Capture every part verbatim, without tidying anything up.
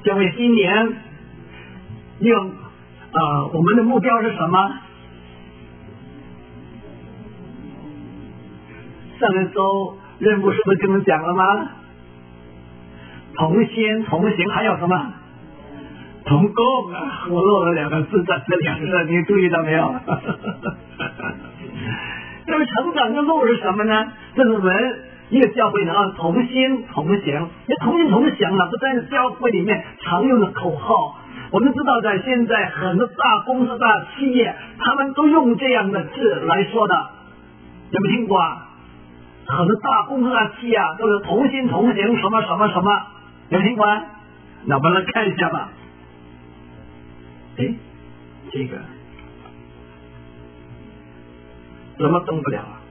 各位今年用呃我们的目标是什么？上个周任务是不是跟我们讲了吗？同心同行，还有什么？同工啊，我漏了两个字在这两个，你注意到没有？这个成长的路是什么呢？这是我们一个教会呢啊，同心同行。那同心同行呢，不但是教会里面常用的口号。我们知道，在现在很多大公司、大企业，他们都用这样的字来说的，有没有听过啊？很多大公司、大企业啊，都是同心同行，什么什么什么，有没有听过啊？那我们来看一下吧。哎，这个怎么动不了啊？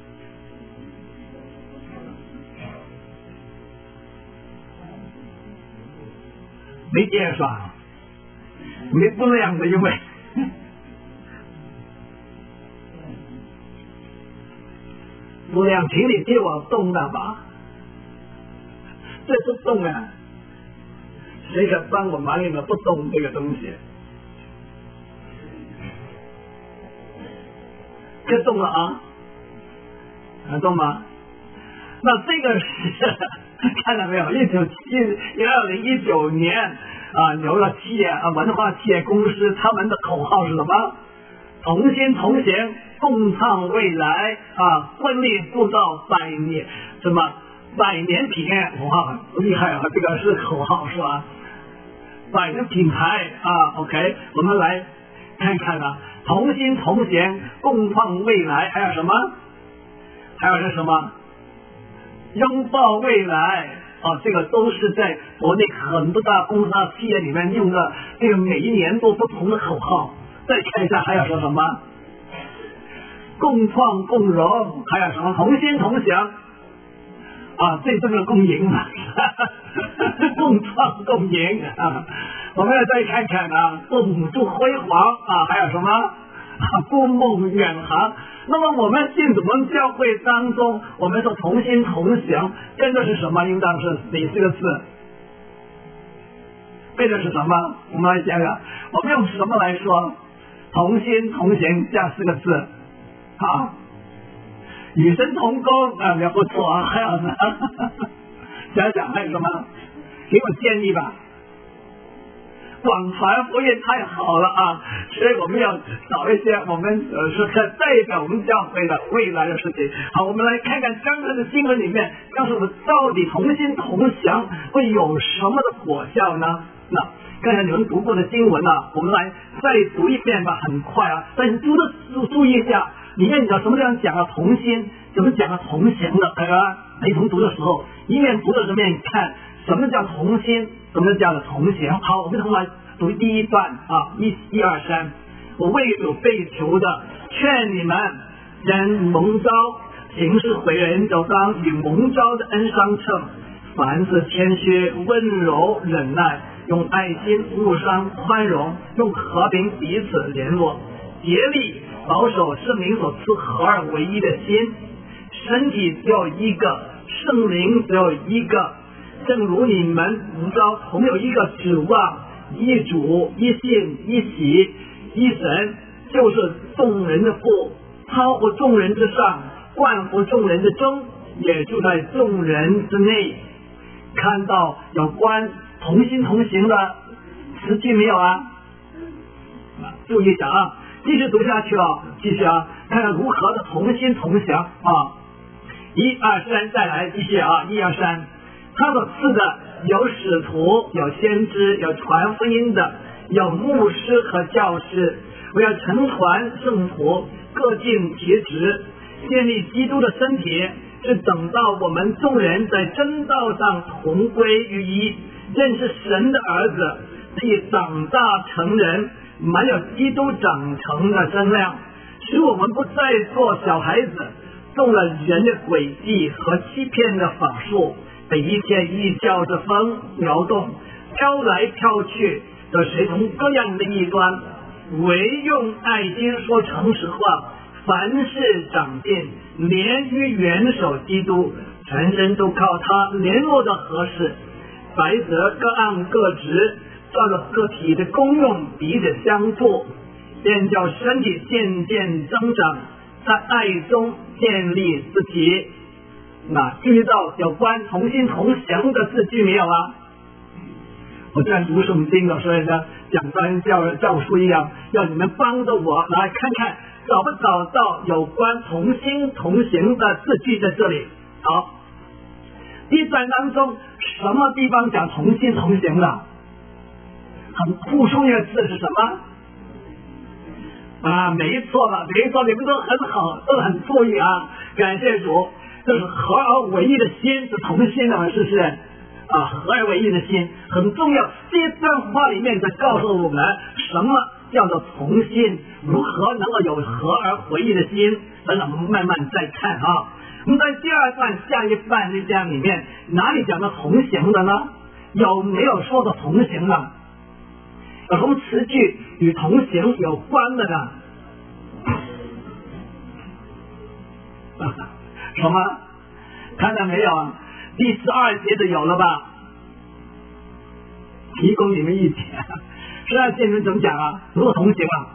没电是吧？没不那样的，因为不亮，请你替我动的吧。这不动啊，谁敢帮我忙一个不动这个东西？这动了啊，能动吗？那这个是看到没有？一九一二零一九年啊，有了企业啊，文化企业公司，他们的口号是什么？同心同行，共创未来啊！奋力铸造百年什么百年品牌？哇，厉害啊！这个是口号是吧？百年品牌啊 ，OK， 我们来看看啊。同心同行，共创未来，还有什么？还有是什么？拥抱未来啊！这个都是在国内很多大公司、大企业里面用的，这个每一年都不同的口号。再看一下，还有说什么？共创共荣，还有什么？同心同行啊！这这个共赢啊，共创共赢啊！我们要再看看啊，共祝辉煌啊，还有什么？共梦远航。那么我们信主门教会当中，我们说同心同行，跟的是什么？应当是哪四个字？背的是什么？我们来想想，我们用什么来说？同心同行加四个字，好，与神同工啊，也不错啊。还有呢？想想还有什么？给我建议吧。广传福音太好了啊，所以我们要找一些我们呃是可代表我们教会的未来的事情。好，我们来看看刚才的经文里面告诉我们，到底同心同行会有什么的果效呢？那刚才你们读过的经文啊，我们来再读一遍吧，很快啊，但是读的注注意一下，里面讲什么叫讲了同心，怎么讲了同行的，对吧？一同读的时候，一面读的时候面看什么叫同心，什么叫同行。好，我们从来读第一段啊，一一二三，我为有被囚的，劝你们人蒙召行事为人，就当与蒙召的恩相称，凡事谦虚、温柔、忍耐，用爱心互相宽容，用和平彼此联络，竭力保守圣灵所赐合而为一的心。身体只有一个，圣灵只有一个，正如你们蒙召同有一个指望，一主、一信、一喜、一神，就是众人的父，超乎众人之上，冠乎众人之中，也住在众人之内。看到有关同心同行的实际没有啊？注意一下啊，继续读下去啊，继续啊，看看如何的同心同行啊！一二三，再来继续啊！一二三，他所赐的有使徒，有先知，有传福音的，有牧师和教师，为要成传圣徒，各尽其职，建立基督的身体，是等到我们众人在真道上同归于一，认识神的儿子，必长大成人，满有基督长成的身量，使我们不再做小孩子，中了人的诡计和欺骗的法术，被一切异教之风摇动，飘来飘去，的随从各样的异端，唯用爱心说诚实话，凡事长进，连于元首基督，全身都靠他联络的合适。白则各按各职， 照着个体的功用彼此相助，便叫身体渐渐增长，在爱中建立自己。那注意到有关同心同行的字句没有啊？我在读圣经的，所以呢，讲官教教书一样，要你们帮着我来看看找不找到有关同心同行的字句在这里。好，第一段当中什么地方讲同心同行了？很附送的字是什么？啊，没错了，没错，你们都很好，都很注意啊！感谢主，这是合而为一的心是同心的，是不是？啊，合而为一的心很重要。这段话里面在告诉我们什么叫做同心，如何能够有合而为一的心。等等，我们慢慢再看啊。我们在第二段下一半这讲里面，哪里讲到同行的呢？有没有说到同行呢？有什么词句与同行有关的呢？什么？看到没有啊？第十二节的有了吧？提供你们一点。十二节你们怎么讲啊？如何同行啊？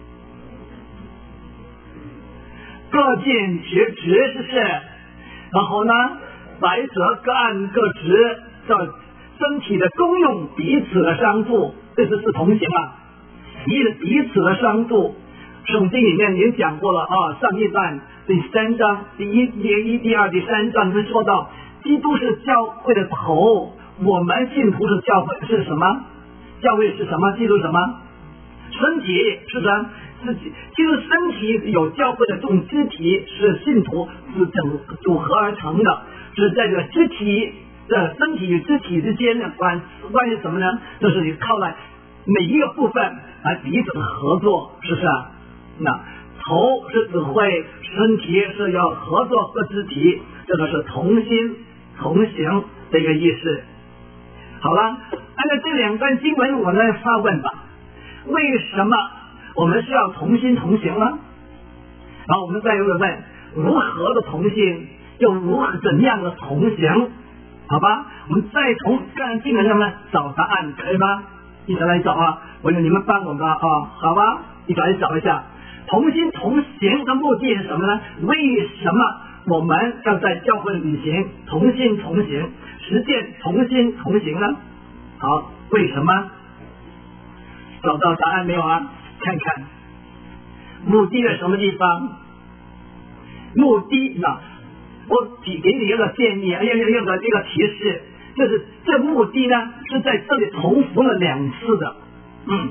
各尽其职，是不是？然后呢，来者各按各职，叫身体的功用彼此的相助，这就是同行啊。彼彼此的相助，圣经里面已经讲过了啊。上一段第三章第一、第一、第二、第三章就说到，基督是教会的头，我们信徒是教会是什么？教会是什么？基督什么？身体是什么？自己，其实身体有教会的这种肢体是信徒是整组合而成的，是在这个肢体的身体与肢体之间的关关系什么呢？就是你靠来每一个部分来彼此的合作，是不是啊？那头是指挥，身体是要合作各肢体，这个是同心同行的一个意思。好了，按照这两段经文，我来发问吧：为什么我们需要同心同行呢？然后我们再有个问，如何的同心，又如何怎样的同行？好吧，我们再从刚经文上面找答案，可以吗？一起来找啊！我有你们帮我们啊，好吧？一起来找一下，同心同行的目的是什么呢？为什么我们要在教会旅行同心同行，实践同心同行呢？好，为什么？找到答案没有啊？看看目的在什么地方？目的呢？我给给你一个建议，一个一个一个提示，就是这目的呢是在这里重复了两次的。嗯，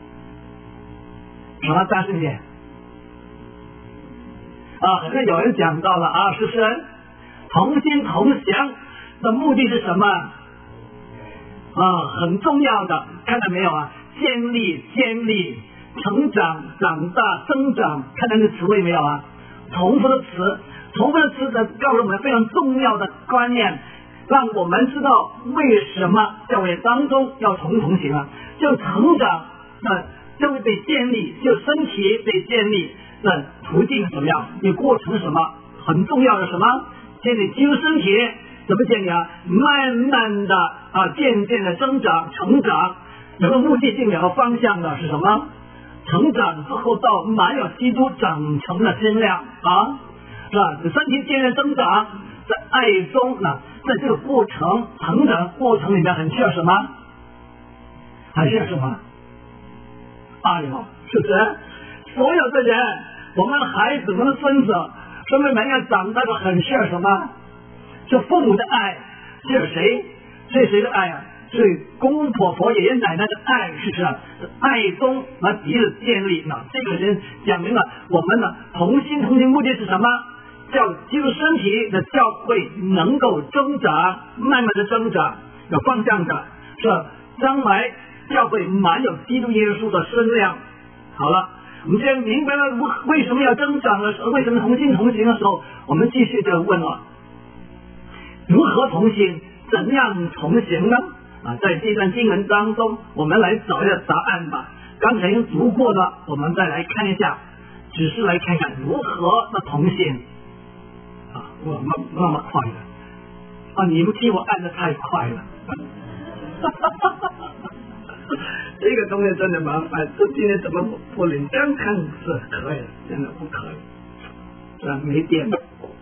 什么大声点？啊，好像有人讲到了啊，是不是？同心同行的目的是什么？啊，很重要的，看到没有啊？建立，建立。成长、长大、增长，看到那个词汇没有啊？重复的词，重复的词的告诉我们非常重要的观念，让我们知道为什么教会当中要同同行啊？就成长，那就会被建立，就身体被建立的途径怎么样？你过程是什么？很重要的什么？建立基督身体怎么建立啊？慢慢的啊，渐渐的增长、成长，有个目的性、有个方向的是什么？成长之后到满有基督长成的身量啊，是吧？身体渐渐增长，在爱中呢，在这个过程成长过程里面很需要什么？很需要什么？爱哟，是不是？所有的人，我们的孩子、我们的孙子，说明们要长大的很需要什么？是父母的爱，是谁？是谁的爱啊？所以公公婆婆、爷爷奶奶的爱是什么？爱中来彼此建立。那这个人讲明了，我们呢同心同行目的是什么？叫基督身体的教会能够增长，慢慢的增长，有方向的，是将来教会满有基督耶稣的身量。好了，我们现在明白了为什么要增长的时候，为什么同心同行的时候，我们继续就问了：如何同行？怎样同行呢？啊，在这段经文当中，我们来找一下答案吧。刚才已经读过了，我们再来看一下，只是来看看如何的同行。啊，我那那么快了啊！你们替我按的太快了。 这个东西真的麻烦，这今天怎么不能这样看是可以，真的不可以，是吧？没电。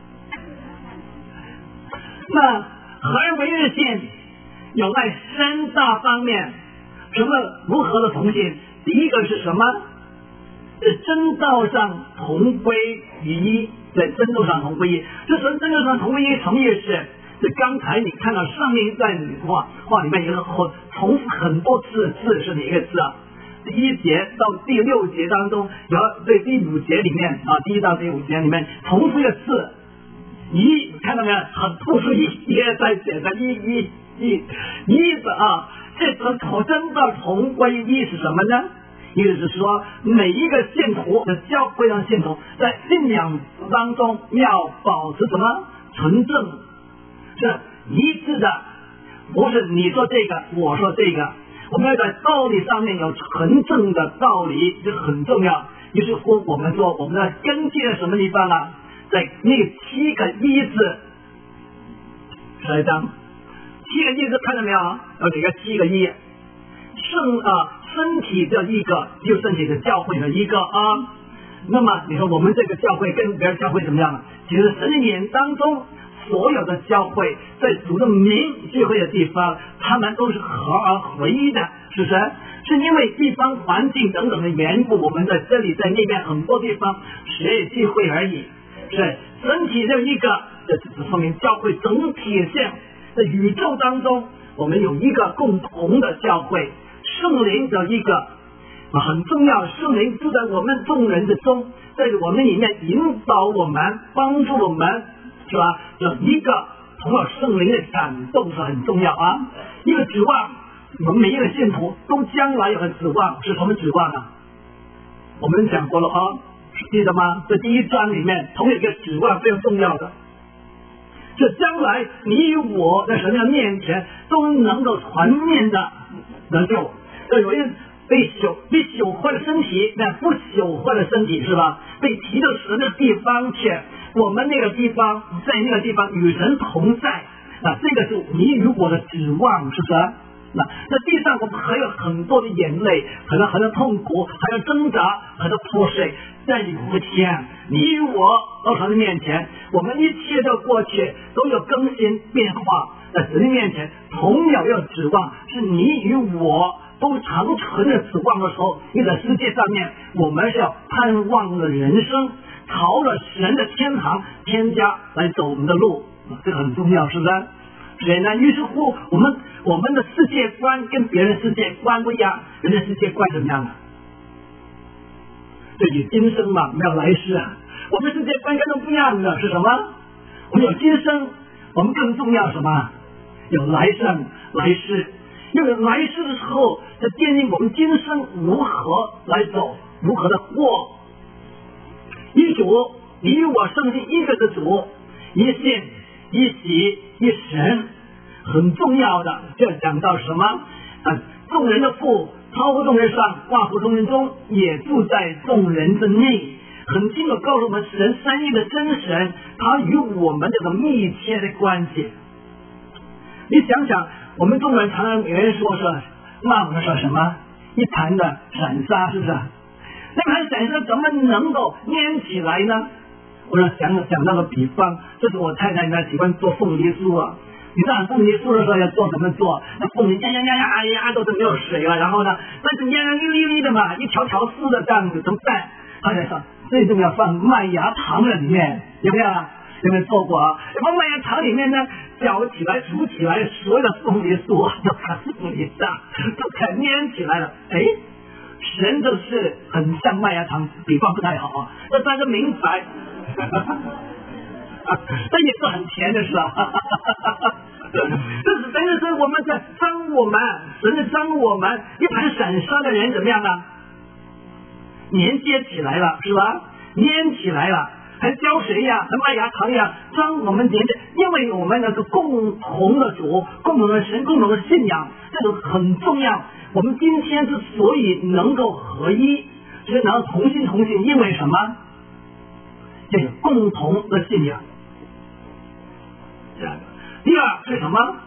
那合而为一性有在三大方面，什么如何的同性？第一个是什么？在真道上同归于一，在真道上同归于一。这真真道上同归于一什么意思？就刚才你看到上面一段话话里面有个很重复很多次的字是哪一个字啊？第一节到第六节当中，有对第五节里面啊，第一到第五节里面重复一个字一，看到没有？很突出一一而再写的一一一一字啊，这个口真道同归于一是什么呢？意思是说，每一个信徒的教会上信徒在信仰当中要保持什么纯正，是一致的，不是你说这个我说这个，我们要在道理上面有纯正的道理，这很重要。于是乎，我们说我们要根据在什么地方啊？在那七个一字，十一章，七个一字看到没有？要给个七个一，圣啊。身体的一个，就身体的教会的一个啊。那么你说我们这个教会跟别的教会怎么样？其实神的眼当中，所有的教会在主的名聚会的地方，他们都是合而为一的，是不是？是因为地方环境等等的缘故，我们在这里在那边很多地方学聚会而已。是身体的一个，这只说明教会整体性在宇宙当中，我们有一个共同的教会。圣灵的一个很重要，圣灵住在我们众人之中，在我们里面引导我们，帮助我们，是吧？有一个同样圣灵的感动是很重要啊。一个指望，我们每一个信徒都将来有个指望，是什么指望啊？我们讲过了啊，记得吗？在第一章里面，同一个指望非常重要的，就将来你与我在神的面前都能够全面的得救。要有人被朽被朽坏的身体，那不朽坏的身体是吧？被提到神的地方去，我们那个地方在那个地方与神同在，那这个是你与我的指望，是不是？那在地上我们还有很多的眼泪，很多很多痛苦，还有挣扎，很多破碎。在有一天，你与我到神的面前，我们一切都过去，都有更新变化。在神的面前，同样要指望是你与我都长存的指望的时候，你在世界上面，我们是要盼望的人生，朝着神的天堂天家来走我们的路，这个很重要，是不是？所以呢，于是乎，我们我们的世界观跟别人世界观不一样，人的世界观怎么样啊？对于今生嘛，没有来世啊。我们世界观跟他们不一样的是什么？我们有今生，我们更重要什么？有来生来世。因为来世的时候，在奠定我们今生如何来走，如何的过。一主，你与我圣经一个的主，一信一喜一神，很重要的。这讲到什么？啊，众人的父超乎众人上，挂乎众人中，也住在众人之内。很清楚告诉我们，神三一的真神，他与我们这个密切的关系。你想想，我们中国人常常有人说是骂我们说什么一盘的散沙，是不是？那盘散沙怎么能够粘起来呢？我说想想到个比方，这是我太太呢喜欢做凤梨酥啊。你知道凤梨酥的时候要做怎么做？那凤梨呀呀呀呀哎呀都是没有水了，然后呢，但是呀呀溜溜溜的嘛，一条条丝的这样子怎么办？他在说最重要放麦芽糖在里面，有没有啊？有没有做过啊？然后麦芽糖里面呢，搅起来、煮起来，所有的凤梨酥都看凤梨上，都看粘起来了。哎，神就是很像麦芽糖，比方不太好啊，这大家明白。这也是很甜的是吧？这是真的是我们在张我们，神在张我们，一盘散沙的人怎么样啊？连接起来了是吧？粘起来了。还教谁呀？还麦芽糖呀？将我们连接，因为我们那个共同的主、共同的神、共同的信仰，这个很重要。我们今天之所以能够合一，所以能够同心同行，因为什么？这个共同的信仰。这样的。第二是什么？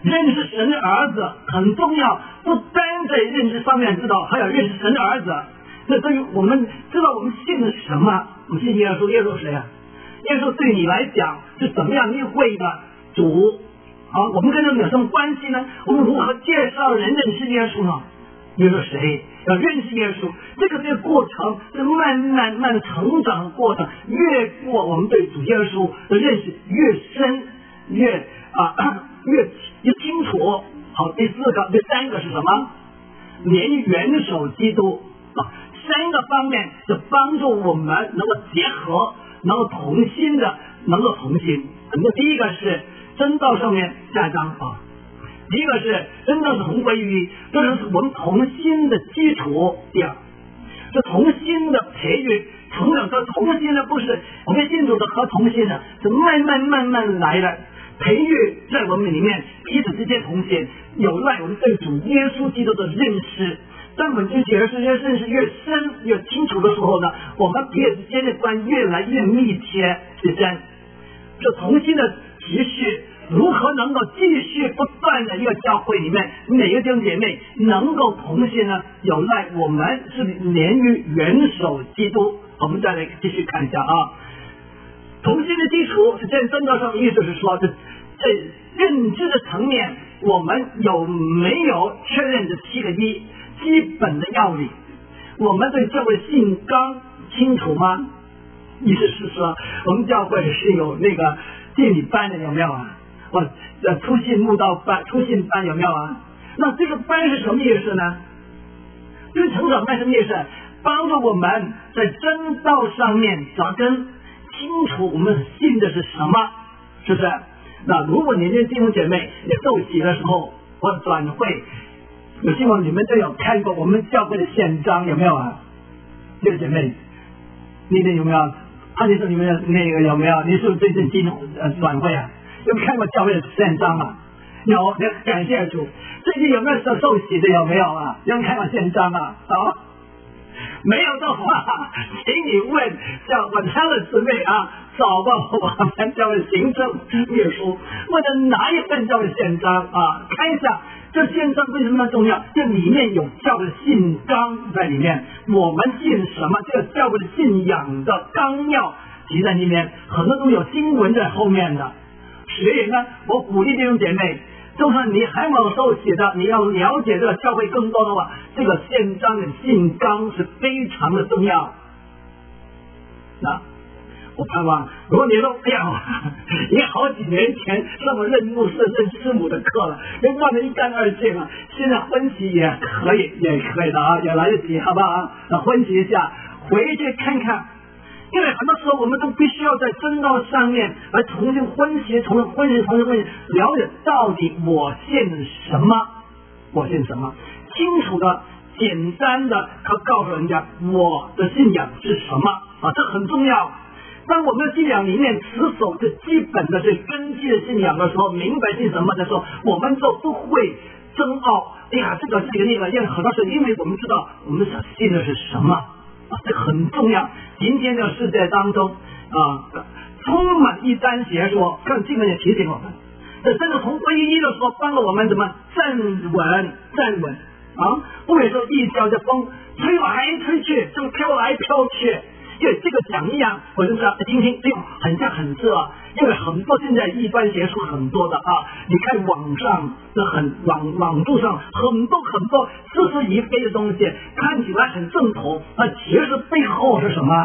认识神的儿子很重要，不单在认识上面知道，还要认识神的儿子。那对于我们知道我们信的什么，我们信耶稣，耶稣是谁啊？耶稣对你来讲是怎么样一位的主？好，我们跟他们有什么关系呢？我们如何介绍人认识耶稣呢？耶稣谁？要认识耶稣，这个这个过程是慢慢慢的成长的过程，越过我们对主耶稣的认识越深，越啊越越清楚。好，第四个、第三个是什么？连元首基督啊，三个方面是帮助我们能够结合，能够同心的，能够同心。那第一个是真道上面加章啊。第一个是真正是同归于一，这是我们同心的基础。第二，是同心的培育成长。这同心呢，不是我们信主的和同心呢，是慢慢慢慢来的培育，在我们里面彼此之间同心，有赖我们对主耶稣基督的认识。当我们对耶稣越认识越深越清楚的时候呢，我们彼此之间的关系越来越密切之深。这同心的持续。如何能够继续不断的一个教会里面，每个弟兄姐妹能够同心呢？有赖我们是连于元首基督。我们再来继续看一下啊，同心的基础是在真道上，意思是说，这在认知的层面，我们有没有确认这七个一基本的要领？我们对教会信纲清楚吗？意思是说，我们教会是有那个敬礼班的，有没有啊？我呃初信慕道班、初信班有没有啊？那这个班是什么意思呢？这个成长班什么意思？帮助我们在真道上面扎根，清楚我们信的是什么，是不是？那如果年轻弟兄姐妹也受洗的时候，或转会，有希望你们都有看过我们教会的宪章，有没有啊？弟兄姐妹，你们有没有？啊，你说你们那个有没有？你是不是最近进呃转会啊？有没有看过教会的宪章啊？有，感谢主。最近有没有受受洗的？有没有啊？有没有看过宪章啊？啊，没有的话，请你问叫我他的姊妹啊，找到我们教会行政秘书，或者拿一份教会宪章啊，看一下这宪章为什么重要？这里面有教会的信纲在里面，我们信什么？这个教会的信仰的纲要提在里面，很多都有经文在后面的。所以呢，我鼓励弟兄姐妹，就算你还没有受洗的，你要了解这个教会更多的话，这个宪章的信纲是非常的重要。那我盼望，如果你说哎呀，你好几年前上我认牧师、认师母的课了，人忘得一干二净了，现在婚期也可以，也可以的啊，也来得及，好不好？那婚期一下，回去看看。因为很多时候我们都必须要在真道上面来重新分析、重新分析、重新分析，了解到底我信什么，我信什么，清楚的、简单的，他告诉人家我的信仰是什么啊，这很重要。当我们的信仰里面持守这基本的这根基的信仰的时候，明白信什么的时候，我们就不会争傲。哎呀，这个这个那个，因为很多时候，因为我们知道我们所信的是什么。啊，这很重要。今天的世界当中啊，充满一般邪说，更经文也提醒我们，这真的从归一的时候帮了我们怎么站稳站稳啊，不会说一脚的风吹来吹去，就飘来飘去。因为这个讲一样，我就知道听听，哎呦，很像很热。因为很多现在一般邪说很多的啊，你看网上的很网网络上很多很多似是而非的东西，看起来很正统，那其实背后是什么？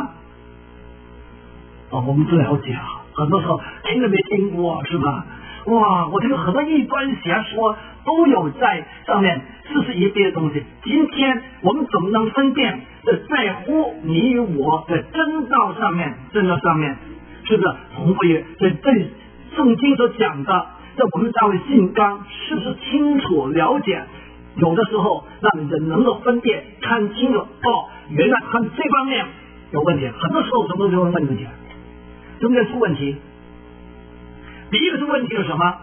哦，我们不了解啊，很多时候听都没听过，是吧？哇，我这个很多异端邪说都有在上面似是而非的东西。今天我们怎么能分辨？这在乎你与我的真道上面，真道上面。是不是同不于这这圣经所讲的，在我们教会信纲是不是清楚了解？有的时候让人能够分辨看清楚，哦，原来他这方面有问题。很多时候什么东西会问问题？中间出问题。第一个是问题是什么？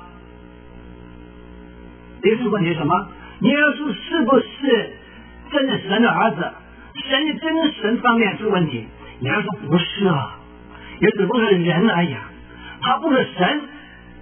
第一个是问题是什么？耶稣是不是真的神的儿子？神的真神方面出问题。耶稣不是啊。也只不过是人而已，他不是神，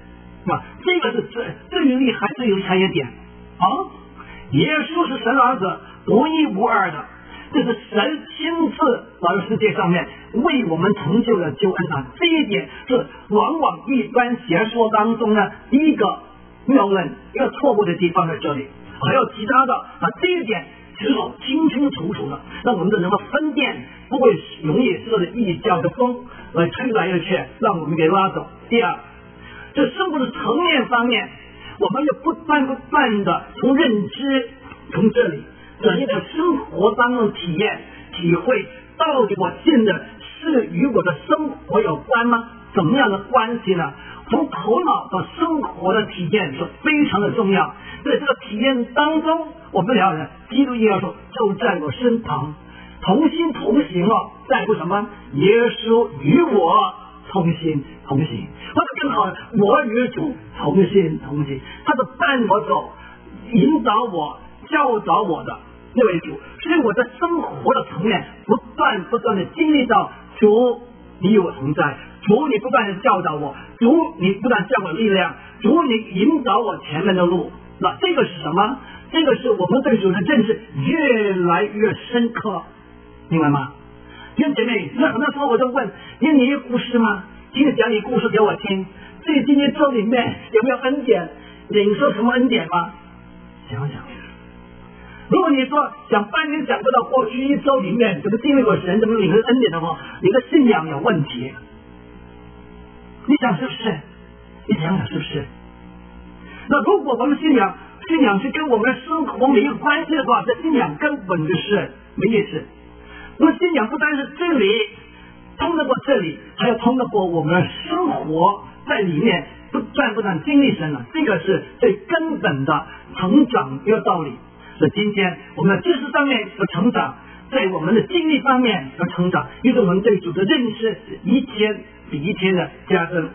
吧？这个是最最厉害、最有产业点啊！耶稣是神儿子，独一无二的，这是神亲自来到世界上面为我们成就了救恩啊！这一点是往往异端邪说当中呢第一个谬论、一个错误的地方在这里，还有其他的啊，这一点只有清清楚楚的，让我们的能够分辨，不会容易受着异教的风来吹来吹去，让我们给拉走。第二，这生活的层面方面，我们要不断不断的从认知从这里转移到生活当中体验体会，到底我信的是与我的生活有关吗？怎么样的关系呢？从头脑到生活的体验是非常的重要。在这个体验当中，我们了解基督耶稣就在我身旁，同心同行哦，在乎什么？耶稣与我同心同行，或者更好，我与主同心同行，他是伴我走，引导我、教导我的那位主。所以我在生活的层面不断不断的经历到主你与我同在，主你不断的教导我，主你不断教我力量，主你引导我前面的路。那这个是什么？这个是我们对主的认识越来越深刻，明白吗？弟兄姐妹，那很多时候我就问，因为你有故事吗？请你讲你故事给我听。所以今天周里面有没有恩典？领受什么恩典吗？想想。如果你说讲半天讲不到过去一周里面怎么经历过神，怎么领受恩典的话，你的信仰有问题。你想是不是？你想想是不是？那如果我们信仰信仰是跟我们的生活没有关系的话，这信仰根本就是没意思。我们信仰不单是这里通得过这里，还要通得过我们的生活，在里面不断不断经历神了，这个是最根本的成长一个道理。所以今天我们的知识上面的成长，在我们的经历方面的成长，因为我们对主的认识一天比一天的加深。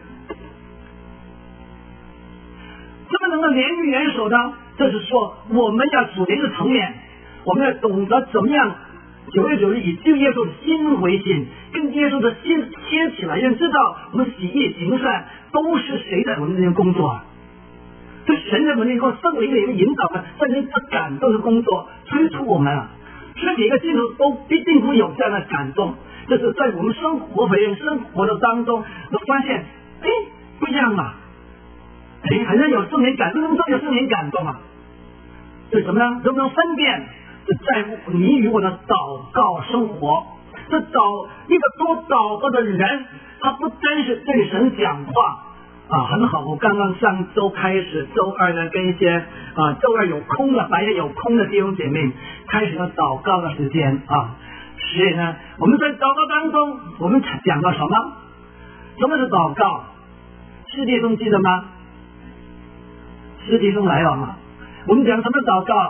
怎么能够联于元首呢？就是说我们要属灵的层面，我们要懂得怎么样九月九日以旧耶稣的心为心，跟耶稣的心贴起来，要知道我们喜悦行善都是谁在我们这边工作啊？是神在我们这边圣灵的一个引导呢，圣灵的感动的工作催促我们啊。所以每个基督徒都必定会有这样的感动，就是在我们生活每人生活的当中，我发现哎不一样啊。哎，好像有圣灵感动，为什么有圣灵感动啊？是什么呢？能不能分辨？是在乎你与我的祷告生活。这祷一个多祷告的人，他不单是对神讲话啊，很好。我刚刚上周开始，周二呢跟一些啊周二有空的、白天有空的弟兄姐妹开始了祷告的时间啊。所以呢，我们在祷告当中，我们讲到什么？什么是祷告？世界中记得吗？实体中来了嘛？我们讲什么祷告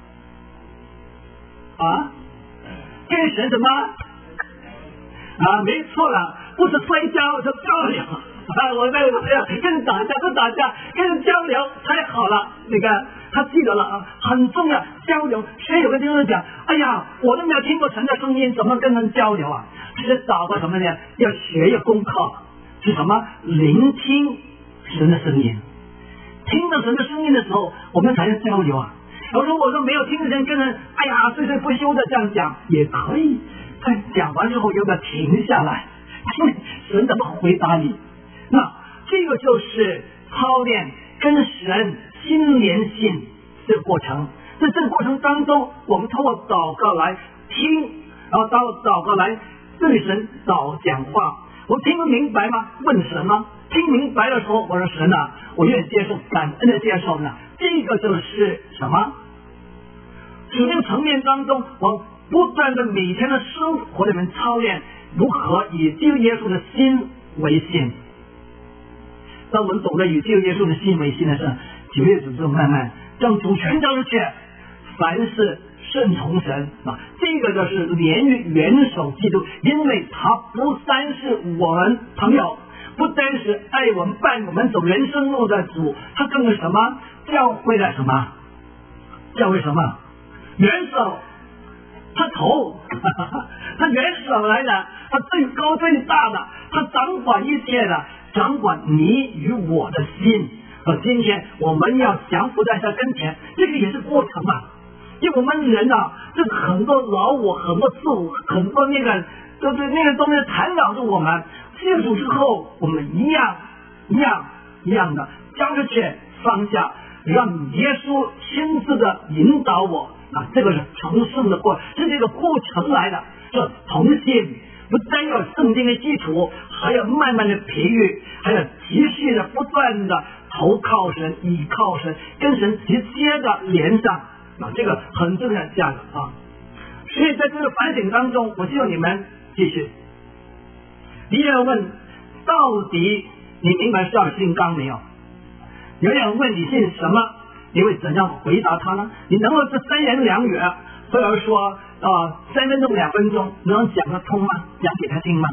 啊？跟神什么啊？没错了，不是摔跤，是交流啊！我在我要跟人打架不打架，跟人交流太好了。你看他记得了啊，很重要交流。所以有个弟兄讲，哎呀，我都没有听过神的声音，怎么跟人交流啊？其实祷告什么呢？要学一个功课，是什么？聆听神的声音。听到神的声音的时候，我们才能交流啊。而如果说没有听人跟人，哎呀，碎碎不休的这样讲，也可以。在讲完之后，有没有停下来？神怎么回答你？那这个就是操练跟神心连心这个过程。在这个过程当中，我们通过祷告来听，然后到祷告来对神祷讲话。我听不明白吗？问神吗？听明白的时候，我说神啊，我愿意接受，感恩的接受呢。这个就是什么？属灵层面当中，我不断的每天的生活里面操练如何以基督耶稣的心为心。当我们懂得以基督耶稣的心为心的时候，九月主就慢慢将主权交出去，凡事顺从神啊，这个就是连于元首基督，因为他不单是我们朋友。不单是爱我们伴我们走人生路的主，他更是什么？教会的什么？教会什么？元首，他头，呵呵他元首来的，他最高最大的，他掌管一切的，掌管你与我的心。 而今天我们要降服在他跟前，这个也是过程嘛。因为我们人啊，这很多老我，很多自我，很多那个就是那个东西缠绕着我们。信主之后，我们一样一样一样的将这些放下，让耶稣亲自的引导我啊，这个是成圣的过，是这个过程来的。这同信不单要圣经的基础，还要慢慢的培育，还要继续的不断的投靠神，倚靠神，跟神直接的连上啊，这个很重要的价值啊。所以在这个反省当中，我希望你们继续。第二问，到底你明白十二信纲没有？有人问你信什么，你会怎样回答他呢？你能够这三言两语，或者说啊、呃、三分钟两分钟能讲得通吗？讲给他听吗？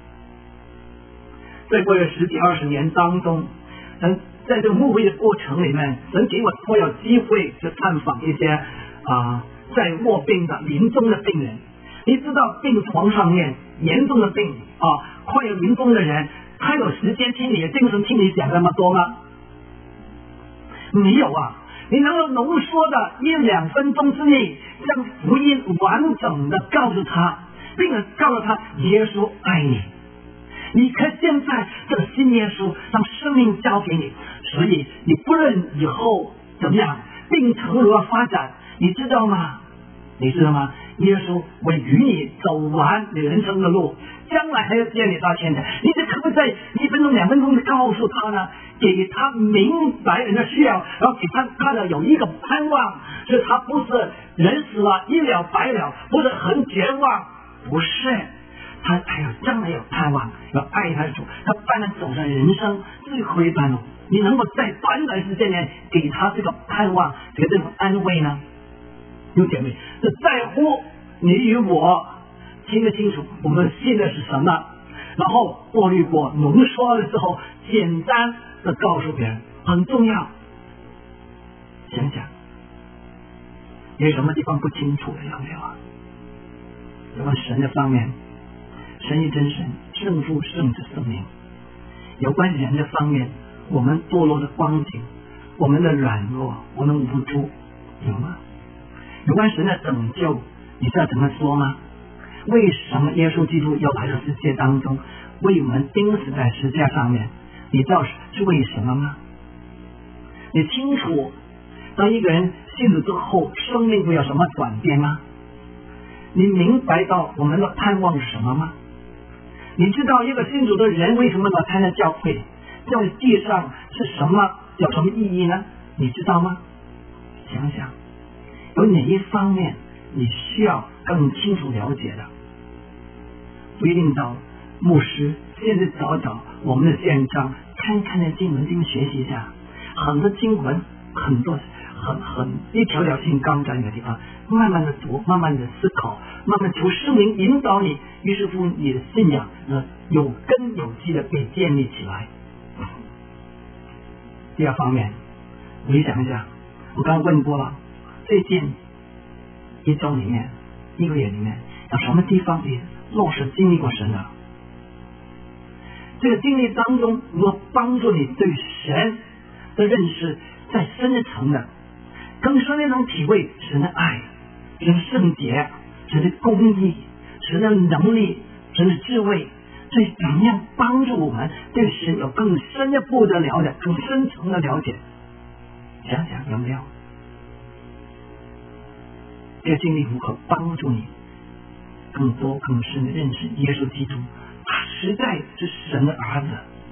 在过去十几二十年当中，嗯，在这个牧会的过程里面，神给我多有机会去探访一些啊、呃、在卧病的临终的病人。你知道病床上面严重的病啊，快要临终的人，他有时间听你的精神听你讲那么多吗？没有啊。你能够浓缩的一两分钟之内，将福音完整的告诉他，并且告诉他耶稣爱你。你可现在这个新耶稣让生命交给你，所以你不论以后怎么样，病程如何发展，你知道吗？你知道吗？耶稣会与你走完你人生的路，将来还要接你到天堂。你这可不在一分钟两分钟的告诉他呢，给他明白人的需要，然后给他他的有一个盼望，是他不是人死了一了百了，不是很绝望，不是，他还有将来有盼望，要爱他的主，他慢慢走上人生最后一段路。你能够在短短时间内给他这个盼望，给这种安慰呢？有姐妹，是在乎你与我听得清楚我们信的是什么，然后过滤过浓缩的时候，简单的告诉别人很重要。想想有什么地方不清楚的有没有啊？有关神的方面，神是真神，圣父圣子圣灵；有关人的方面，我们堕落的光景，我们的软弱，我们无助，有吗？有关神的拯救，你知道怎么说吗？为什么耶稣基督要来到世界当中，为我们钉死在十字架上面？你知道是为什么吗？你清楚当一个人信主之后，生命会有什么转变吗？你明白到我们的盼望是什么吗？你知道一个信主的人为什么要参加教会？在地上是什么，有什么意义呢？你知道吗？想想有哪一方面你需要更清楚了解的？不一定找牧师，现在找找我们的宪章，看看那经文经学习一下，很多经文，很多很很一条条性刚在那个地方，慢慢的读，慢慢的思考，慢慢求圣灵引导你，于是乎你的信仰呢有根有基的被建立起来。第二方面，回想一下，我刚刚问过了，最近一周里面，一个月里面，有什么地方你落实经历过神的？这个经历当中，如何帮助你对神的认识再深一层的，更深的能体会神的爱、神的圣洁、神的公义、神的能力、神的智慧，这怎样帮助我们对神有更深一步的了解、更深层的了解？想想有没有？这个经历如何帮助你更多更深的认识耶稣基督？他实在是神的儿子。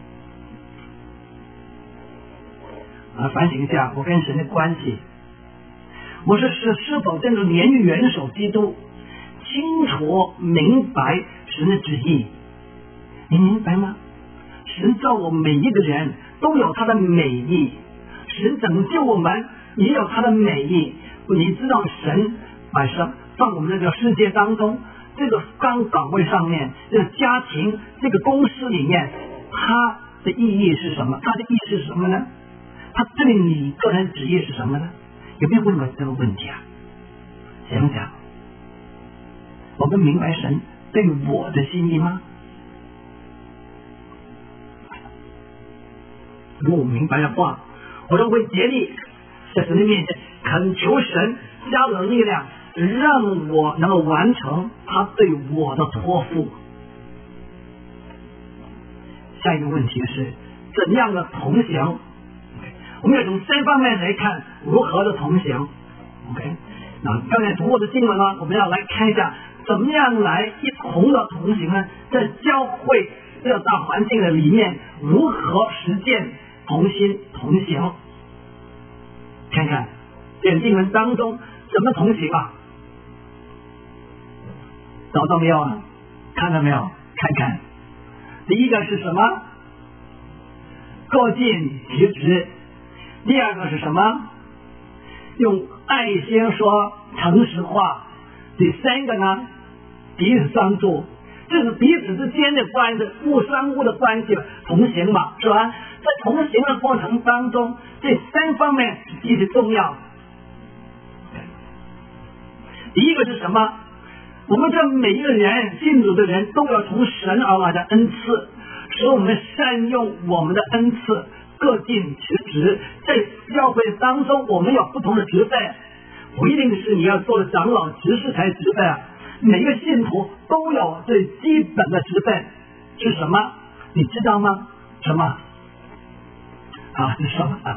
啊，反省一下我跟神的关系，我是是是否真的连于元首基督，清楚明白神的旨意？你明白吗？神造我每一个人都有他的美意，神拯救我们也有他的美意。你知道神把神放我们这个世界当中，这个岗岗位上面，这个家庭，这个公司里面，它的意义是什么？它的意义是什么呢？他对你个人旨意是什么呢？有没有问过这个问题啊？想想，我们明白神对我的心意吗？如果我明白的话， 我都会竭力在神的面前恳求神加我的力量，让我能够完成他对我的托付。下一个问题是怎样的同行？我们要从三方面来看如何的同行。OK， 那刚才读过的经文呢，我们要来看一下怎么样来一同的同行呢？在教会这个大环境的里面，如何实践同心同行？看看这经文当中怎么同行啊？找到没有啊？看到没有？看看，第一个是什么？各尽其职。第二个是什么？用爱心说诚实话。第三个呢？彼此相助，这是彼此之间的关系，互相互的关系，同行嘛，是吧？在同行的过程当中，这三方面极其重要。第一个是什么？我们这每一个人信主的人都要从神而来的恩赐，使我们善用我们的恩赐，各尽其职。在教会当中，我们有不同的职分，不一定是你要做的长老、执事才职分啊。每个信徒都有最基本的职分，是什么？你知道吗？什么？啊，是什么？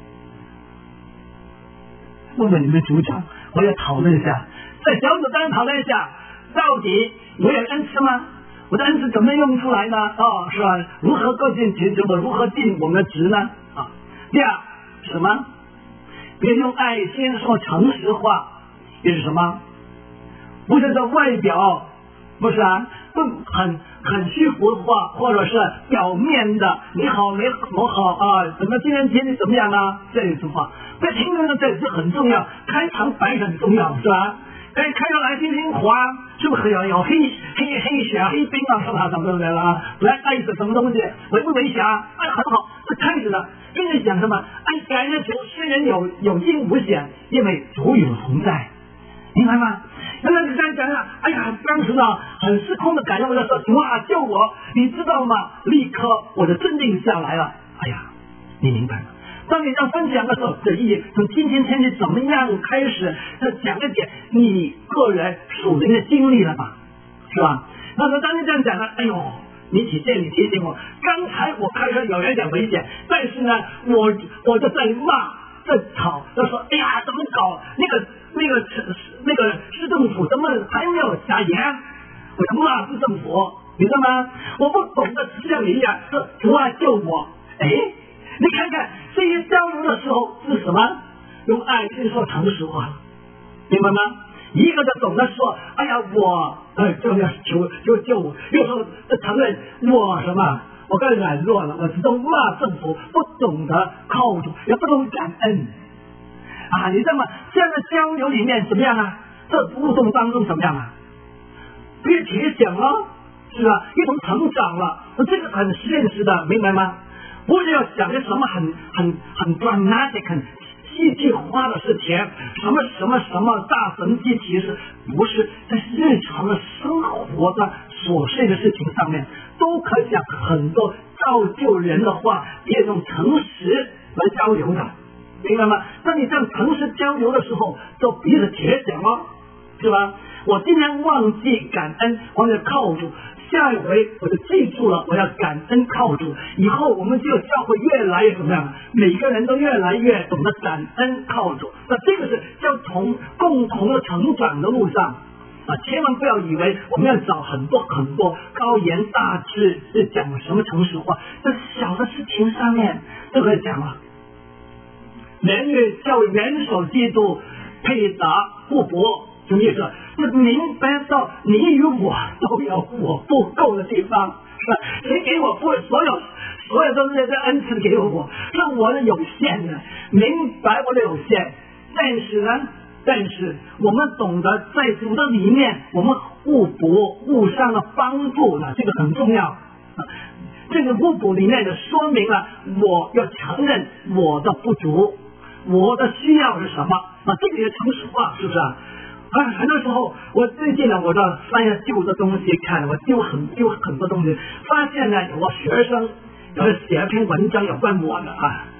问问你们组长，我要讨论一下，在小组当中讨论一下，到底我有恩赐吗？我的恩赐怎么用出来呢？哦，是吧？如何各尽其职？我如何尽我们的职呢？啊，第二，什么？别用爱心说诚实话，也是什么？不是在外表，不是啊，不很很虚浮的话，或者是表面的你好没我好啊，怎么今天天气怎么样啊？这一句话，在听人的这是很重要，开场白很重要，是吧？哎，开场来听听话，是不是有有黑黑黑血黑冰啊，是吧？怎么对不对了啊？来爱是什么东西？维不维侠？哎，很好，是开始的。因为讲什么？哎，感谢主，虽然有有惊无险，因为主与我同在，明白吗？那么你这样讲啊，哎呀，当时呢很失控的感觉，我就说主啊救我，你知道吗？立刻我就镇定下来了。哎呀，你明白吗？当你这样分享的时候，这意义从今天天气怎么样开始，就讲一点你个人属灵的经历了吧，是吧？那么当你这样讲呢，哎呦，你提醒你提醒我，刚才我开始有人点危险，但是呢，我我就在骂。在吵，就说哎呀，怎么搞？那个、那个、那个市政府怎么还没有下言？我就骂市政府，明白吗？我不懂得像你一样，说主啊救我。哎，你看看这些交流的时候是什么？用爱心说诚实话，明白吗？一个就懂得说，哎呀，我哎，就要求就救我，又说承认我什么？我更软弱了，我只懂骂政府，不懂得靠主，也不懂感恩啊！你这么这样的交流里面怎么样啊？这互动当中怎么样啊？别提醒了，是吧？一同成长了，这个很现实的，明白吗？不是要讲些什么很很很 dramatic、很戏剧化的事情，什么什么什么大神迹奇事，不是在日常的生活的琐碎的事情上面。都可以讲很多造就人的话，也用诚实来交流的，明白吗？当你这样诚实交流的时候，就彼此提醒哦，是吧？我今天忘记感恩，忘记靠主，下一回我就记住了，我要感恩靠主。以后我们这个教会越来越怎么样？每个人都越来越懂得感恩靠主。那这个是叫同共同的成长的路上。啊，千万不要以为我们要找很多很多高言大志，是讲什么诚实话，在小的事情上面都可以讲了。人与教元首基督配搭互补，什么意思？就明白到你与我都有我不够的地方，是吧？谁给我不所有所有都是这恩赐给我，是我的有限的，明白我的有限，但是呢。但是我们懂得在主的里面，我们互补、互相的帮助呢，这个很重要。这个互补里面就说明了，我要承认我的不足，我的需要是什么。啊，这个也诚实话，是不是啊？啊，很多时候，我最近呢，我到翻下旧的东西看，我丢很丢很多东西，发现呢，我学生有写一篇文章有关我的啊。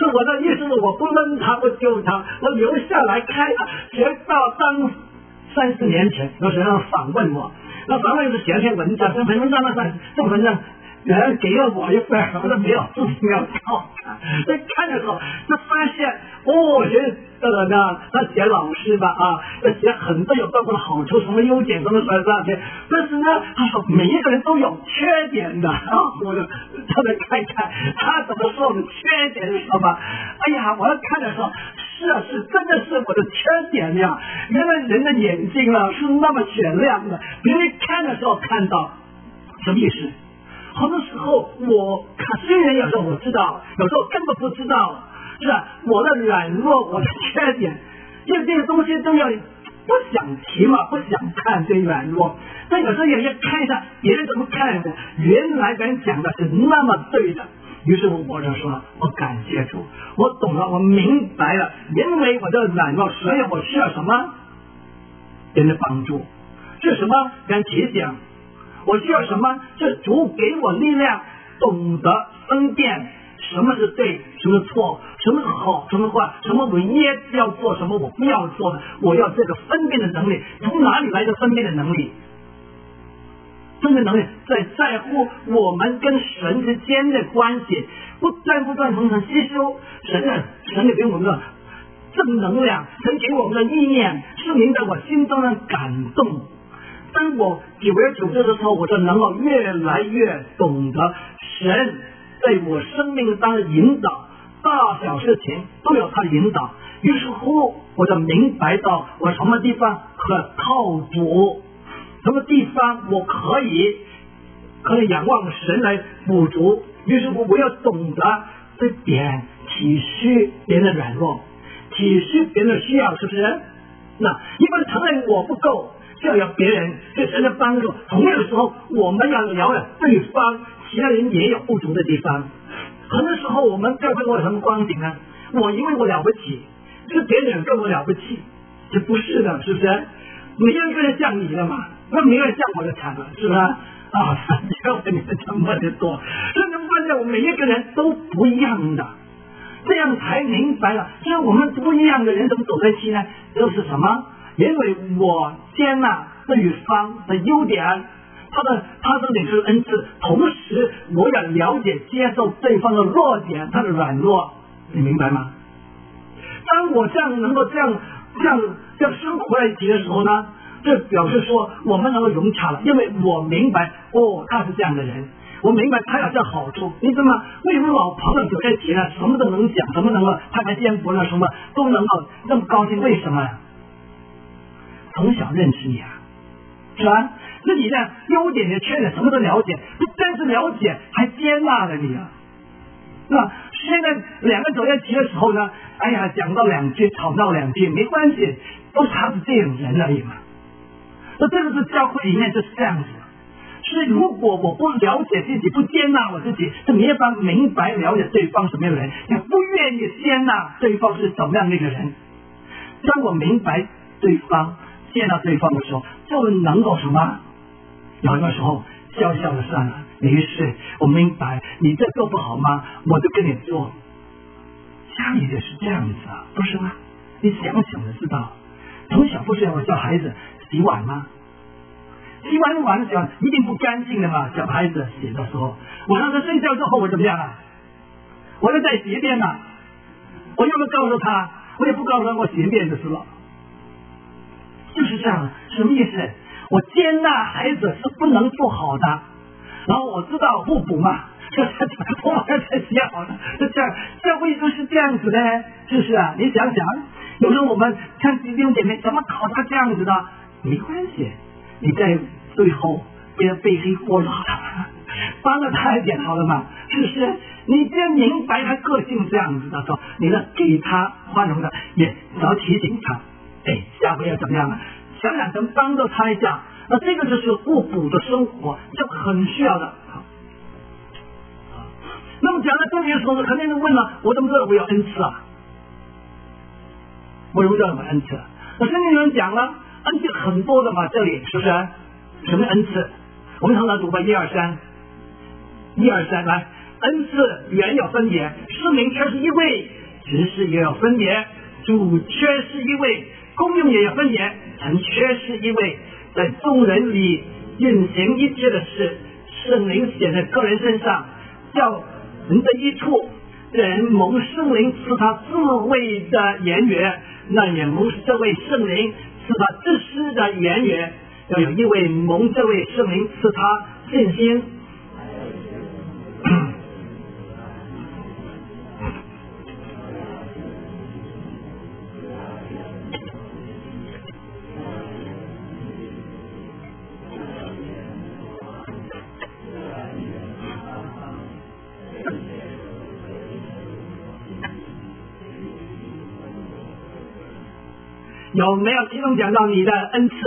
是我的意思是我不扔他，不丢他，我留下来看他。直到当三十年前有人访问我，那访问是写了篇文章，这篇文章那算这文章有人给了我一份，我都没有注意没有照看。在看的时候就发现，哦，这这个呢，他写老师吧啊，他写很多有各种好处，什么优点，什么什么这些。但是呢，他说每一个人都有缺点的，然后我就特别看看他怎么说我的缺点，你知道吗？哎呀，我要看的时候，是啊，是真的是我的缺点呀。原来人的眼睛呢是那么雪亮的，别人看的时候看到什么意思？好多时候我看，虽然有时候我知道，有时候根本不知道，是吧？我的软弱，我的缺点，因为这些东西都要不想提嘛，不想看这软弱。但有时候也要看一下别人怎么看我，原来别人讲的是那么对的。于是我就说，我感谢主，我懂了，我明白了，因为我的软弱，所以我需要什么？别人的帮助，是什么？别人提醒。我需要什么？是主给我力量，懂得分辨什么是对，什么是错，什么是好，什么是坏，什么我应该要做，什么我不要做的。我要这个分辨的能力，从哪里来的分辨的能力？分辨能力在在乎我们跟神之间的关系，不断不断同神吸收神的神给我们的正能量，神给我们的意念，是领在我心中的感动。当我久而久之的时候，我就能够越来越懂得神在我生命当中的引导，大小事情都有他的引导。于是乎，我就明白到我什么地方可靠主，什么地方我可以可以仰望神来补足。于是乎，我要懂得这点体恤别人的软弱，体恤别人的需要，是不是？那一般承认我不够，就要有别人对神的帮助。同样的时候，我们要了解对方，其他人也有不足的地方。很多时候，我们教会我有什么光景呢？我因为我了不起，是别人跟我了不起，这不是的，是不是？每一个人像你了嘛，那每个人像我就惨了，是不是？啊，教会你们这么的多，所以能发现我们每一个人都不一样的，这样才明白了，就是我们不一样的人怎么走在一起呢？就是什么？因为我接纳对方的优点，他的他的领受恩赐，同时我也了解接受对方的弱点，他的软弱，你明白吗？当我这样能够这样这样这样生活在一起的时候呢，这表示说我们能够融洽了，因为我明白哦，他是这样的人，我明白他有这好处。你怎么为什么老朋友走在一起呢？什么都能讲，什么能够拍拍肩膊呢？什么都能够那么高兴？为什么呀？从小认识你啊，是吧？自己的优点的缺点什么都了解，不单是了解，还接纳了你啊。那现在两个走在一起的时候呢，哎呀，讲到两句，吵闹两句，没关系，都是他是这种人而已嘛。那这个是教会里面就是这样子。所以如果我不了解自己，不接纳我自己，就没法明白了解对方什么样的人，也不愿意接纳对方是怎么样的一个人。当我明白对方，见到对方的时候，就能够什么？有的时候笑笑的算了，没事，我明白你这做不好吗？我就跟你做。家里的是这样子啊，不是吗？你想想就知道。从小不是我教孩子洗碗吗？洗完碗的时候一定不干净的嘛，小孩子洗的时候，晚上他睡觉之后我怎么样啊？我就再洗一遍嘛。我又没告诉他，我也不告诉他我洗一遍就是了。就是这样，什么意思？我接纳孩子是不能做好的，然后我知道互补嘛，就我把它洗好了，就这样，教会就是这样子的，是不是啊？你想想，有时候我们看弟兄姐妹怎么搞他这样子的，没关系，你在最后不要背黑锅了，帮了他一点好了嘛，是不是？你只要明白他个性这样子的时候，你呢给他宽容的，也要提醒他。哎，下回要怎么样啊？想想能帮助他一下，那这个就是互补的生活，就很需要的。那么讲到这里的时候呢，肯定就问了：我怎么知道我有恩赐啊？我怎么知道我恩赐？我圣经有人讲了，恩赐很多的嘛，这里是不是？什么恩赐？我们常常读吧，一二三，一二三，来， 恩赐原有分别，圣灵却是一位，执事也有分别，主却是一位，功用也有分别，神却是一位，在众人里运行一切的事，圣灵显在个人身上，叫人的益处。这人蒙圣灵赐他智慧的言语，那也蒙这位圣灵赐他知识的言语。要有一位蒙这位圣灵赐他信心。有没有其中讲到你的恩赐？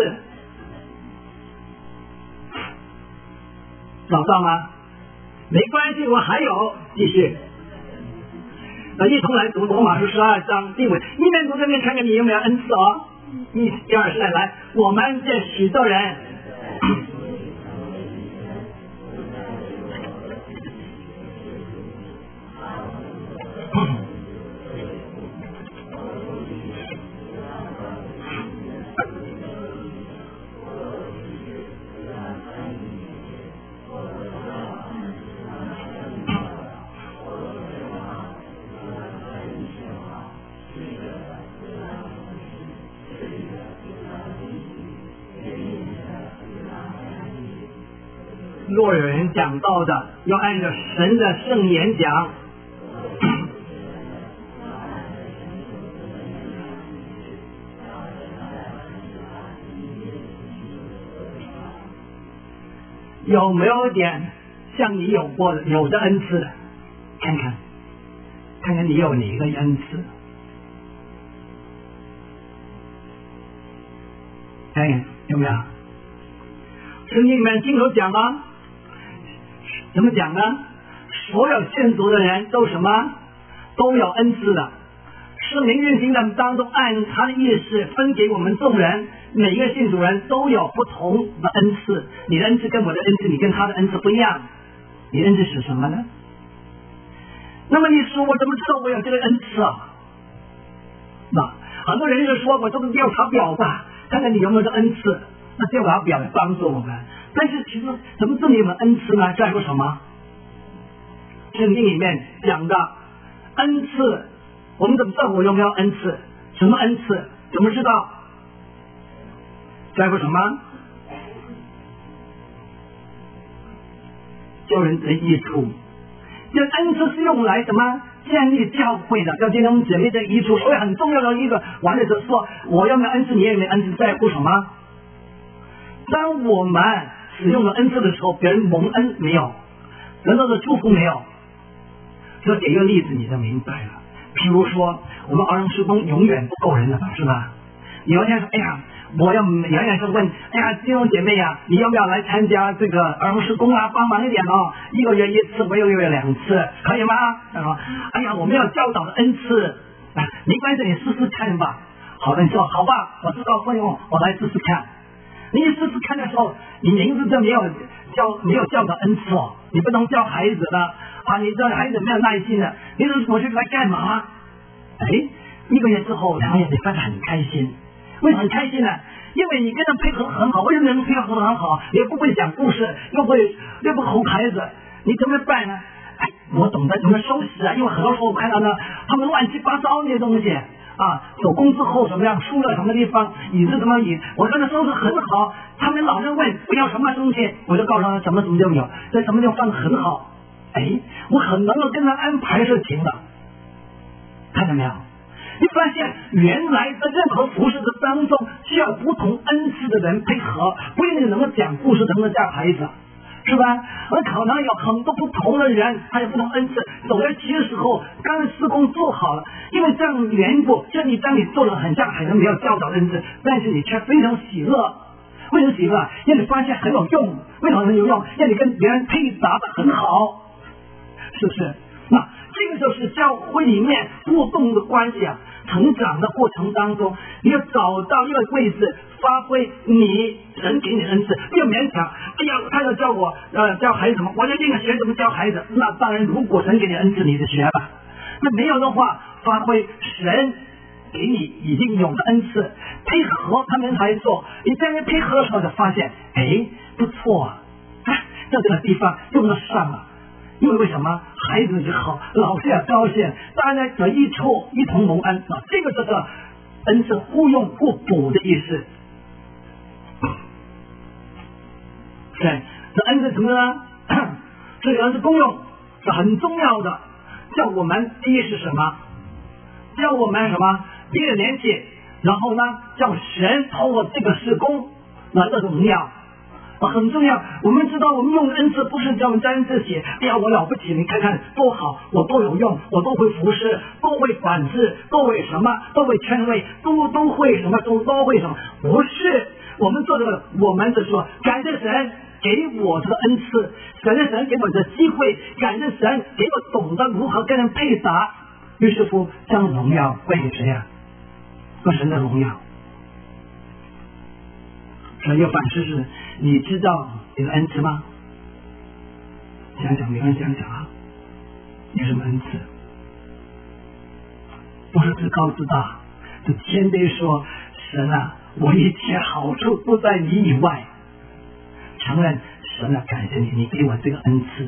找到吗？没关系，我还有继续。那一同来读罗马书十二章第五，一面读这边看看你有没有恩赐哦。一、一二三，来，我们这许多人。若有人讲道的，要按照神的圣言讲。有没有点像你有过的有的恩赐的？看看，看看你有哪一个恩赐？看看有没有？圣经里面经常讲吗？怎么讲呢？所有信主的人都什么？都有恩赐的。圣灵运行的当中，按他的意识分给我们众人，每一个信主人都有不同的恩赐。你的恩赐跟我的恩赐，你跟他的恩赐不一样。你的恩赐是什么呢？那么你说我怎么知道我有这个恩赐啊？那很多人就说我做个调查表吧，看看你有没有这恩赐。那调查表帮助我们，但是其实怎么证明我们恩赐呢？在乎什么？圣经里面讲的恩赐，我们怎么知道我有没有恩赐？什么恩赐？怎么知道？在乎什么？救人的益处。这恩赐是用来什么？建立教会的，要弟兄姐妹的益处。所以很重要的一个，完了就说我有没有恩赐，你有没有恩赐，在乎什么？当我们使用了恩赐的时候，别人蒙恩没有，得到的祝福没有。就给一个例子你就明白了。譬如说我们儿童事工永远不够人的吧，是吧？有一天说，哎呀，我要远远是问，哎呀，弟兄姐妹呀、啊，你要不要来参加这个儿童事工啊？帮忙一点哦，一个月一次，我一个月两次，可以吗？他说，哎呀，我没有教导的恩赐，啊，没关系，你试试看吧。好的，你说好吧，我知道会用，我来试试看。你试试看的时候，你名字就没有教没有教导恩赐哦，你不能教孩子的啊，你这孩子没有耐心的，你说我去来干嘛？哎，一个月之后，两个月你发现很开心，为什么很开心呢？因为你跟他配合很好，为什么能配合很好？也不会讲故事，又不会又不哄孩子，你怎么办呢？哎，我懂得怎么收拾啊，因为很多时候我看到呢，他们乱七八糟那些东西。啊，手工之后怎么样？输了什么地方？椅子什么椅？我跟他收拾很好。他们老是问不要什么东西，我就告诉他什么什么就有，在什么地方放的很好。哎，我很能够跟他安排事情的，看到没有？你发现原来在任何服饰的当中，需要不同恩赐的人配合，不一定能够讲故事，能够教孩子。是吧？而可能有很多不同的人，他有不同恩赐。走在其的时候，刚刚施工做好了，因为这样缘故，就你当你做了很像，可能没有教导恩赐，但是你却非常喜乐。为什么喜乐？因为你发现很有用。为什么很有用？因为你跟别人配搭的很好，是不是？那这个就是教会里面互动的关系啊。成长的过程当中，你要找到一个位置， 发挥你神给你的恩赐，不要勉强。哎呀，他要教我呃教孩子什么，我就应该学怎么教孩子。那当然，如果神给你恩赐，你就学吧。那没有的话，发挥神给你已经有的恩赐，配合他们来做。你在那配合的时候，就发现，哎，不错啊，哎，在这个地方用得上了。因为为什么孩子也好，老师也高兴，大家得益处，一同蒙恩啊，这个叫做恩赐互用互补的意思。对，这恩赐什么呢？这个恩赐功用是很重要的。叫我们第一是什么？叫我们什么？第一个连接，然后呢，叫神透过这个事工来的荣耀。很重要，我们知道我们用的恩赐不是叫我们沾自己，哎呀我了不起，你看看多好，我多有用，我都会服侍，都会管制，都会什么，都会劝慰，都都会什么，都都会什么。不是，我们做这个，我们是说感谢神给我这个恩赐，感谢神给我的机会，感谢神给我懂得如何跟人配搭。于是乎将荣耀归给谁呀？归神的荣耀。所以反思是，你知道你的恩赐吗？想想，每个人想想啊，你什么恩赐？不是自高自大，是谦卑说：神啊，我一切好处都在你以外。承认神啊，感谢你，你给我这个恩赐。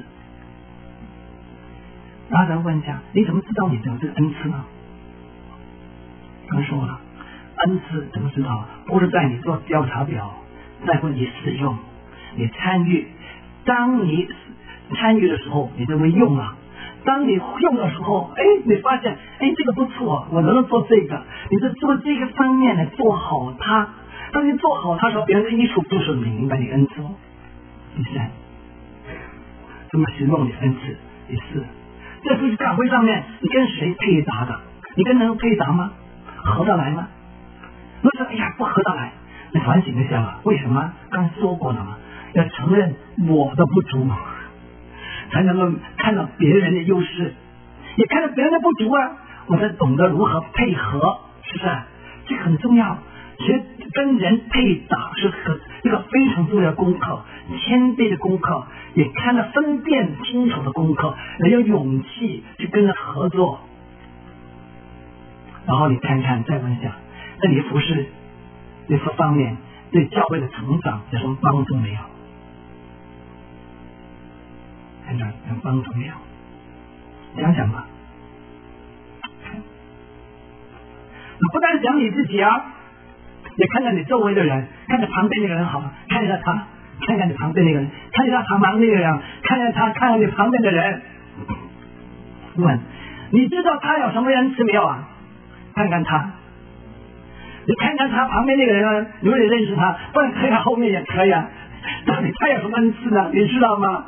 然后咱问一下，你怎么知道你有这个恩赐呢？刚说了，恩赐怎么知道？不是在你做调查表。在乎你使用，你参与。当你参与的时候，你就会用了。当你用的时候，哎，你发现，哎，这个不错，我能做这个。你是做这个方面的做好它。当你做好它的时候，别人的艺术都是明白你恩赐。第三，怎么使用你恩赐？第四，在这个岗位上面，你跟谁配搭的？你跟人配搭吗？合得来吗？如果说，哎呀，不合得来。你反省一下吧，为什么？刚说过了嘛，要承认我的不足，才能够看到别人的优势，也看到别人的不足啊，我才懂得如何配合，是不是？这很重要。其实跟人配搭是很一个非常重要的功课，谦卑的功课，也看到分辨清楚的功课，也有勇气去跟人合作。然后你看看，再问一下，在你服侍这些方面对教会的成长有什么帮助没有？看看有帮助没有？想想吧。你不但想你自己啊，也看看你周围的人，看看旁边那个人好吗？看一下他，看看你旁边那个人，看一下旁边那个人，看看他，看看你旁边的人。问，你知道他有什么恩赐没有啊？看看他。你看看他旁边那个人啊，如果你认识他，不然看看后面也可以啊。到底他有什么恩赐呢？你知道吗？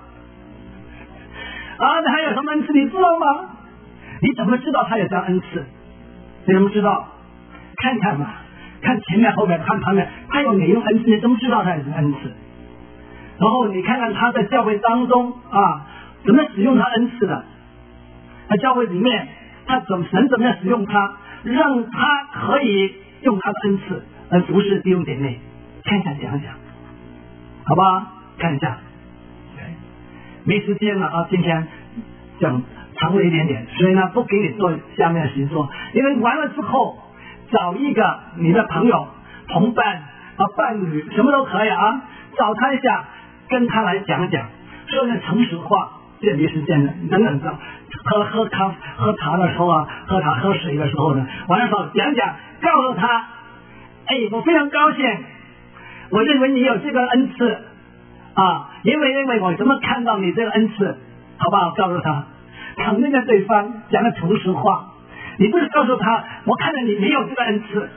啊，他有什么恩赐？你知道吗？你怎么知道他有这样恩赐？你怎么知道？看看嘛，看前面后面，看旁边，他有哪种恩赐？你怎么知道他有什么恩赐？然后你看看他在教会当中啊，怎么使用他恩赐的？在教会里面，他怎么神怎么样使用他，让他可以用他的恩赐来服侍弟兄姐妹，看看讲讲，好吧？看一下，没时间了啊，今天讲长了一点点，所以呢，不给你做下面的习作，因为完了之后找一个你的朋友、同伴啊、伴侣，什么都可以啊，找他一下，跟他来讲讲，说点诚实话，这没时间的，等等的，喝喝咖喝茶的时候啊，喝茶喝水的时候呢，完了之后讲讲。告诉他，哎，我非常高兴，我认为你有这个恩赐啊，因为因为我怎么看到你这个恩赐，好不好？告诉他，承认对方，讲个诚实话。你不是告诉他，我看到你没有这个恩赐。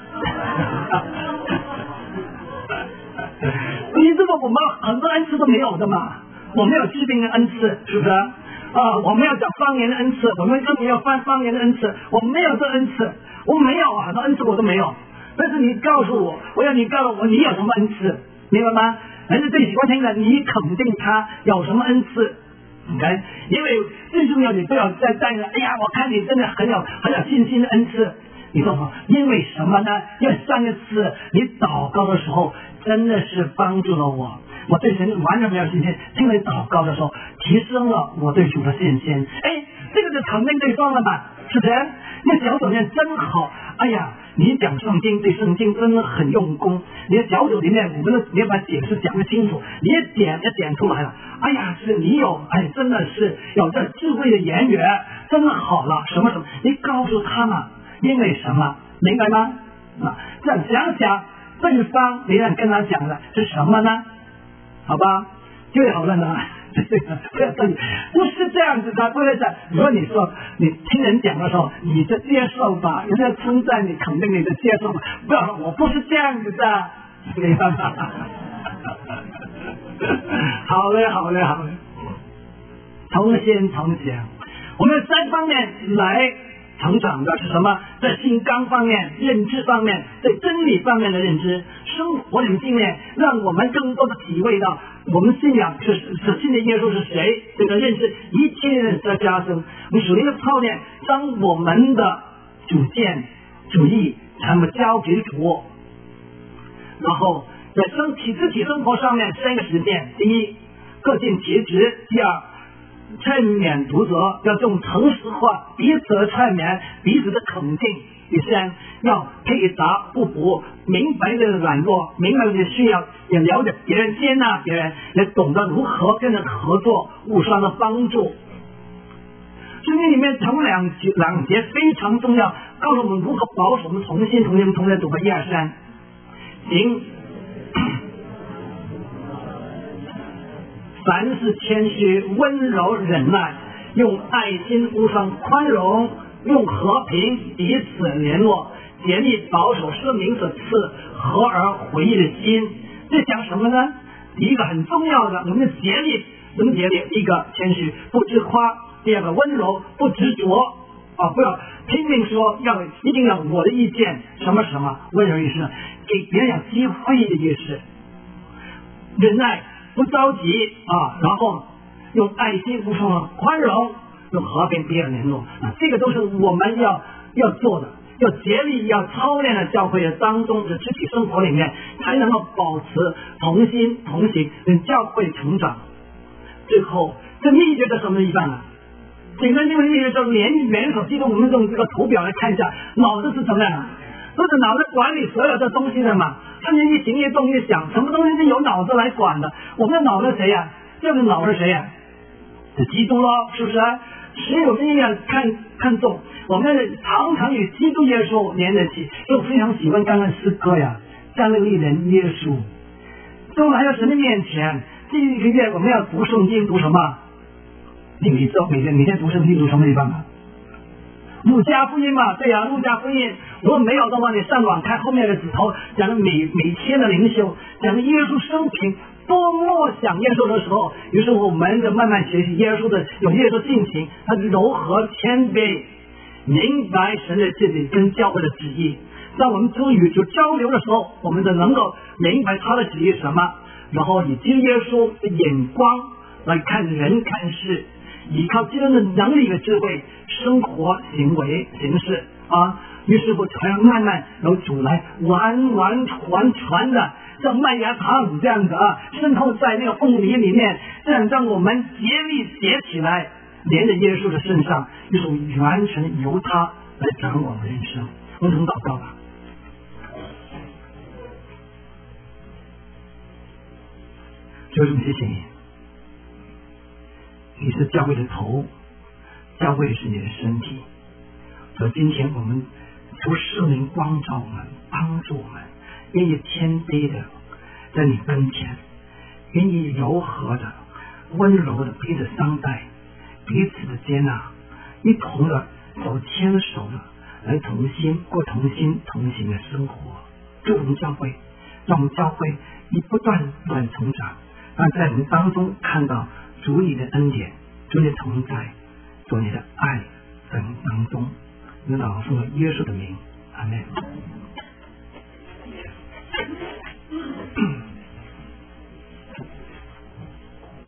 你这个我们很多恩赐都没有的嘛，我没有治病的恩赐，是不是？啊，我没有讲方言的恩赐，我们更没有方方言的恩赐，我没有这恩赐。我没有啊，很多恩赐我都没有。但是你告诉我，我要你告诉我你有什么恩赐，明白吗？人家最喜欢听的，你肯定他有什么恩赐。OK， 因为最重要，你不要再带着，哎呀，我看你真的很有很有信心的恩赐。 你说好，因为什么呢？因为上一次你祷告的时候，真的是帮助了我，我对神完全没有信心。听你祷告的时候，提升了我对主的信心。哎，这个就肯定对方了吧？是不是？那小组念真好。哎呀，你讲圣经对圣经真的很用功。你的小组里面，我们的你要把解释讲得清楚，你也点也点出来了。哎呀，是你有，哎，真的是有这智慧的言语，真的好了。什么什么？你告诉他们，因为什么？明白吗？啊，这样想想，对方你想跟他讲的是什么呢？好吧，就好了呢。不要对，不是这样子的，不是这样。如果你说你听人讲的时候，你就接受吧，人家称赞你、肯定你就接受吧。不要说我不是这样子的，明白吗？好嘞，好嘞，好嘞。同心同行，我们三方面来成长的是什么？在心纲方面、认知方面、在真理方面的认知，生活里的经验，让我们更多的体会到我们信仰是是信的耶稣是谁，这个认识一切认识的加深。我们属灵的操练，当我们的主见、主义全部交给主，然后在生体肢体生活上面三个实践：第一，各尽其职；第二，劝勉读者要用诚实话彼此的劝勉，彼此的肯定；第三，要配搭互补，明白的软弱，明白的需要，也了解别人，接纳别人，也懂得如何跟人合作，互相的帮助。圣经里面头两节两节非常重要，告诉我们如何保守我们同心同心同心读个一二三。行，凡事谦虚，温柔忍耐，用爱心互相宽容，用和平彼此联络，竭力保守圣灵所赐和而回忆的心。这讲什么呢？第一个很重要的，我们的竭力，什么竭力？一个谦虚，不自夸；第二个温柔，不执着啊，不要拼命说，要一定要我的意见，什么什么温柔意思，给别人有机会的意思。忍耐，不着急啊，然后用爱心互相宽容，用和平彼此联络啊，这个都是我们要要做的，要竭力要操练的教会的当中的肢体生活里面，才能够保持同心同行，跟教会成长。最后，这秘诀是什么地方啊？简单因为秘诀就是联元首基督，我们用这个图表来看一下，脑子是怎么样的？都是脑子管理所有的东西的嘛，他们一行一动一想，什么东西是由脑子来管的？我们的脑子谁呀、啊？这个脑是谁呀、啊？是基督咯，是不是、啊？所以我们一定要看看重，我们常常与基督耶稣连在一起。所以我非常喜欢刚刚诗歌呀，站立一人耶稣，都来到神的面前。这一个月我们要读圣经，读什么？你你知道每天每天读圣经读什么地方吗？路加福音嘛，对呀、啊，路加福音。如果没有的话，你上网看后面的指头，讲的每每天的灵修，讲的耶稣生平，多默想耶稣的时候，于是我们就慢慢学习耶稣的，有耶稣性情，他柔和谦卑，明白神的旨意跟教会的旨意。当我们跟与主交流的时候，我们就能够明白他的旨意是什么，然后以基督耶稣的眼光来看人看事。依靠基督的能力和智慧，生活行为形式啊，于是乎才慢慢由主来完完全全的像麦芽糖这样子啊，渗透在那个凤梨里面，这样让我们竭力结起来，连着耶稣的身上，于是完全由他来掌管人生。我们祷告吧。主，谢谢你。你是教会的头，教会是你的身体。所以今天我们求圣灵光照我们，帮助我们，愿意谦卑的在你跟前，愿意柔和的、温柔的彼此相待，彼此的接纳，一同的手牵手的来同心过同心同行的生活。祝我们教会，让我们教会一不断不断成长，让在我们当中看到主你的恩典，主你的同在，主你的爱在我们当中，能祷奉了耶稣的名，阿们。